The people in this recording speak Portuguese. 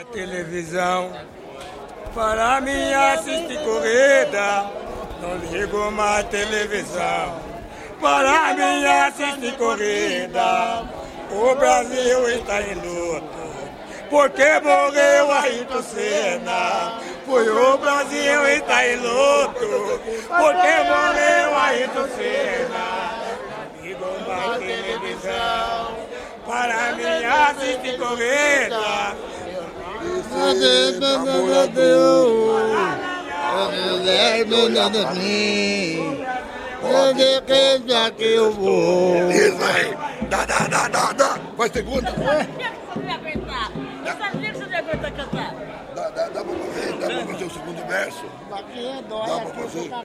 televisão. Para mim assistir corrida, não ligo mais televisão. Para mim assistir corrida, o Brasil está em luto. Porque morreu Ayrton Senna, foi o Brasil está em luto. Porque morreu Ayrton Senna, não ligo mais televisão. Para mim assistir corrida. Que eu vou. Isso aí. Dá. Vai segunda. Você não aguentar. Eu sabia que você não aguenta cantar. Dá pra fazer o segundo verso? Aqui é dói, Dá pra aqui fazer? tá